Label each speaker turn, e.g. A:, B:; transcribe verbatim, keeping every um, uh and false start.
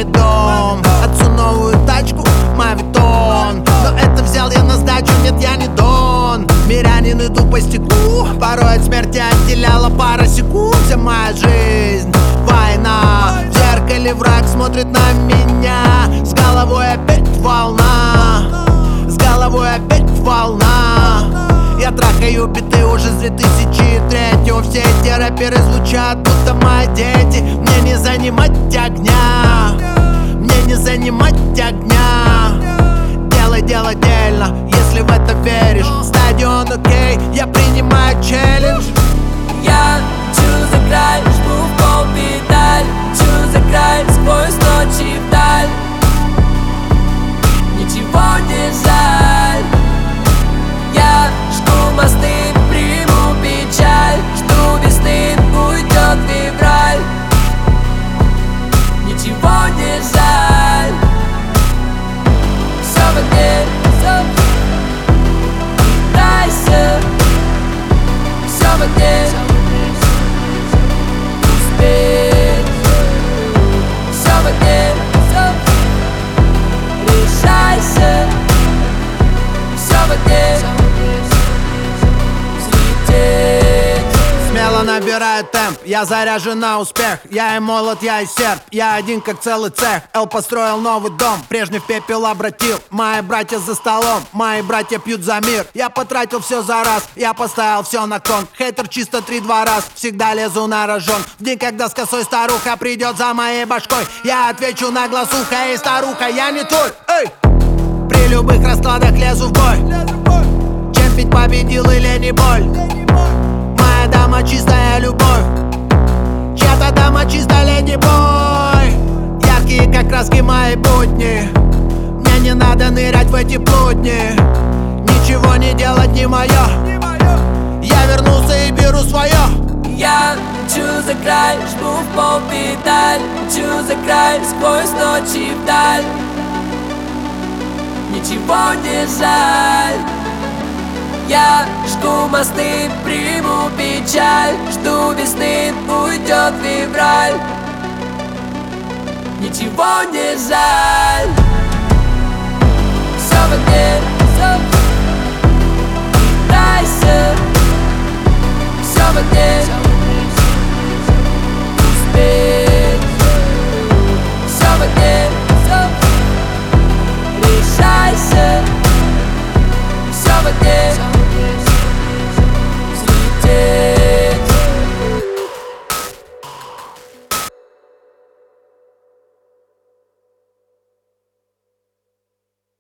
A: маме дом, отцу новую тачку, мавитон. Но это взял я на сдачу, нет, я не Дон. Мирянин, иду по стеклу, порой от смерти отделяла пара секунд. Вся моя жизнь война, в зеркале враг смотрит на меня. С головой опять волна, с головой опять волна. Я трахаю биты уже с две тысячи третьего. Все эти рэперы звучат, будто мои дети. Мне не занимать огня, мне не занимать огня. Делай дело дельно, если в это веришь. Стадион окей, я принимаю челлендж.
B: Я чу за край, жму в пол педаль. Чу за край, сквозь ночи вдаль. Ничего не жаль. Я жду мосты, приму печаль. Жду весны, уйдет февраль. Ничего не жаль. Все в огне, все. Дайся. Все в огне. Успеть. Все в огне, все. Решайся. Все в огне.
A: Смело набираю темп, я заряжен на успех. Я и молод, я и серп, я один как целый цех. Эл построил новый дом, прежний в пепел обратил. Мои братья за столом, мои братья пьют за мир. Я потратил все за раз, я поставил все на кон. Хейтер чисто три-два раз, всегда лезу на рожон. В день, когда с косой старуха придет за моей башкой, я отвечу на глазуха: эй, старуха, я не твой, эй. При любых раскладах лезу в бой. Чем пить победил или не боль? Моя дама чистая любовь, чья-то дама чисто леди-бой. Яркие как краски мои будни, мне не надо нырять в эти плутни. Ничего не делать не мое, я вернулся и беру свое.
B: Я чу за край, жму в пол педаль. Чу за край, сквозь ночи вдаль. Ничего не жаль. Я жду мосты, приму печаль. Жду весны, уйдет февраль. Ничего не жаль. Все в огне, все. Дайся. Все в огне.